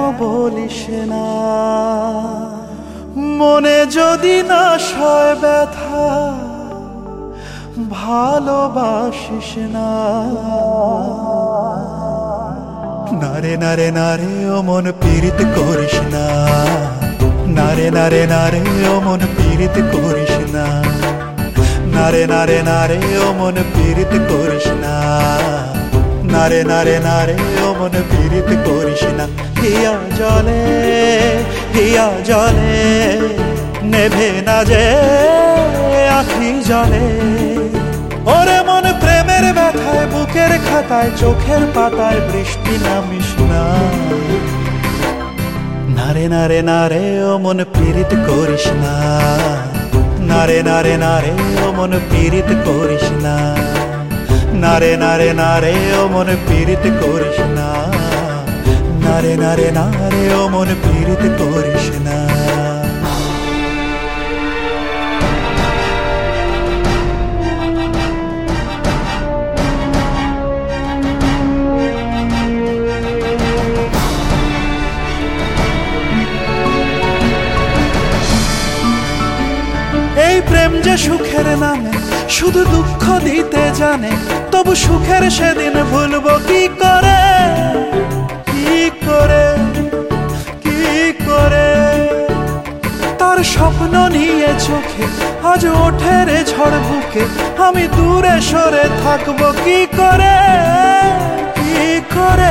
বলিস না, মনে যদি না সয় ব্যথা ভালোবাসিস না। নারে নারে নারে ও মন পীড়িত করিস না, নারে নারে নারে ও মন পীড়িত করিস না, নারে নারে নারে ও মন পীড়িত করিস না, নারে নারে নারে ও মন পীড়িত করিস না। হিয়া জলে হিয়া জলে নেভে না যে আখি জলে, ওরে মন প্রেমের ব্যথায় বুকের খাতায় চোখের পাতায় বৃষ্টি নামিস না। নারে নারে নারে ও মন পীড়িত করিস না, নারে নারে নারে ও মন পীড়িত করিস না, নারে নারে নারে ও মন পীড়িত করিস না, নারে নারে নারে ও মন পীড়িত করিস না। এই প্রেম যে সুখের নামে শুধু দুঃখ দিতে জানে, তবু সুখের সেদিন ভুলবো কি করে, কি করে, কি করে। তার স্বপ্ন নিয়ে চোখে আজ ওঠে রে ঝড় বুকে, আমি দূরে সরে থাকবো কি করে, কি করে।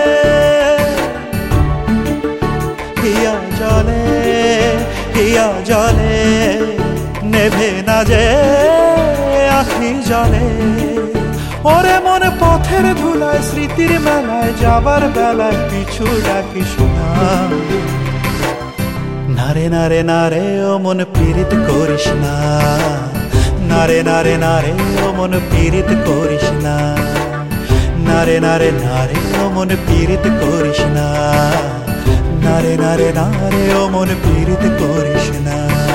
হিয়া জলে হিয়া জলে নেভে না যে আখি জলে, ওরে মন পথের ধুলায় স্মৃতির মেলায় যাবার বেলায় পিছু ডাকিস না। নারে নারে নারে ও মন পীড়িত করিস না, নারে নারে নারে ও মন পীড়িত করিস না, নারে নারে নারে ও মন পীড়িত করিস না, নারে নারে নারে ও মন পীড়িত করিস না।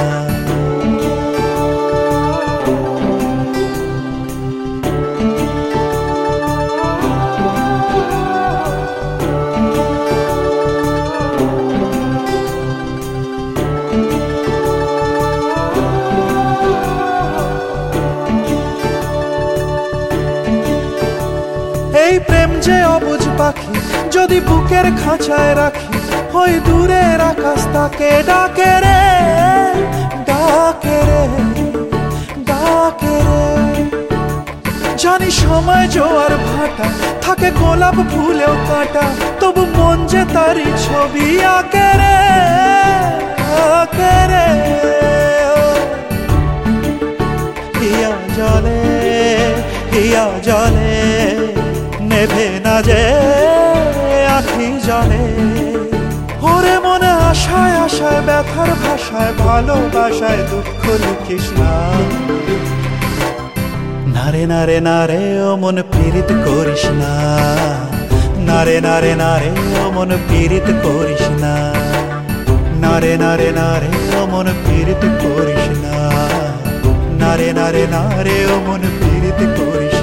এই প্রেম যে অবুঝ পাখি যদি বুকের খাঁচায় রাখি, ওই দূরের আকাশ তাকে ডাকে রে, ডাকে রে, ডাকে রে। জানি সময় জোয়ার ভাটা থাকে গোলাপ ফুলেও কাটা, তবু মন যে তারি ছবি আঁকে রে, আঁকে রে। হিয়া জলে হিয়া জলে নেভে না যে আখি জলে, ওরে মনে আশায় আশায় ব্যথার ভাষায় ভালোবাসায় দুঃখ লিখিস না। নারে নারে নারে ও মন পীড়িত করিস না, নারে নারে নারে ও মন পীড়িত করিস না, নারে নারে নারে ও মন পীড়িত করিস না, নারে নারে নারে ও মন পীড়িত করিস